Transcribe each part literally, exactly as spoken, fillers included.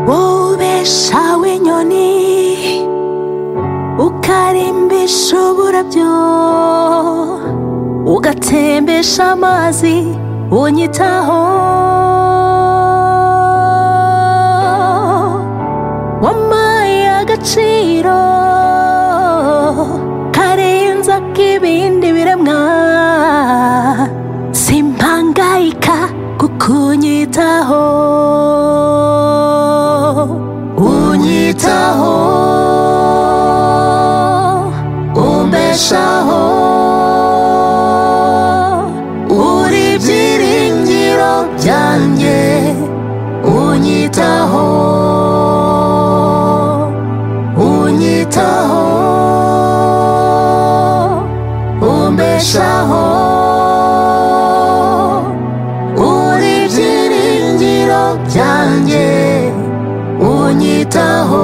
ubeshaho inyoni ukarimbisha uburabyo ugatembesha amazi unyitaho wampaye agaciro karenze ak'ibindi biremwa simpangayika kuko unyitaho unyitaho umbeshaho uri ibyiringiro byanjye unyitaho unyitaho umbeshaho uri ibyiringiro byanjye unyitaho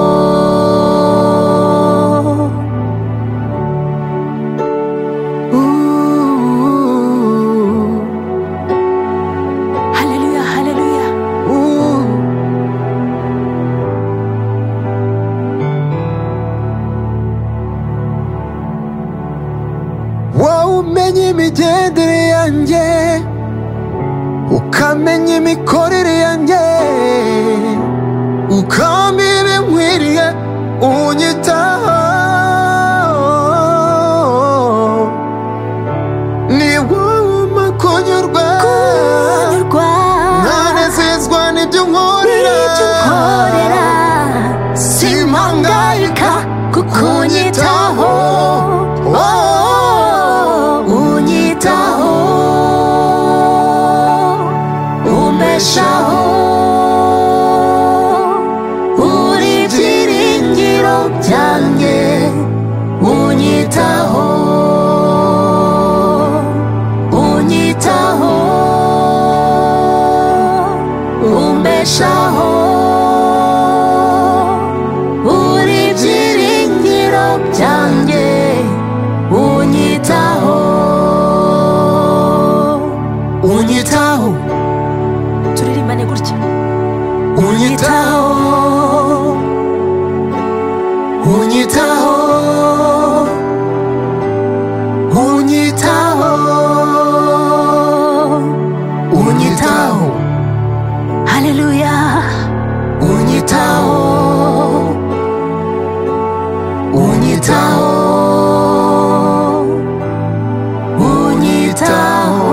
umenya imigendere yanjye ukamenya imikorere yanjye ukambira ibinkwiriye unyitaho ni wowe umpa kunyurwa nkanezezwa n'ibyo nkorera simpangayika kuko unyitaho umbeshaho uri ibyiringiro byanjye unyitaho unyitaho umbeshaho uri ibyiringiro byanjye unyitaho unyitaho turirimbane gutya unyitaho unyitaho unyitaho unyitaho haleluya unyitaho unyitaho unyitaho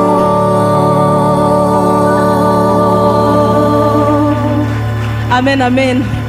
Amen, amen.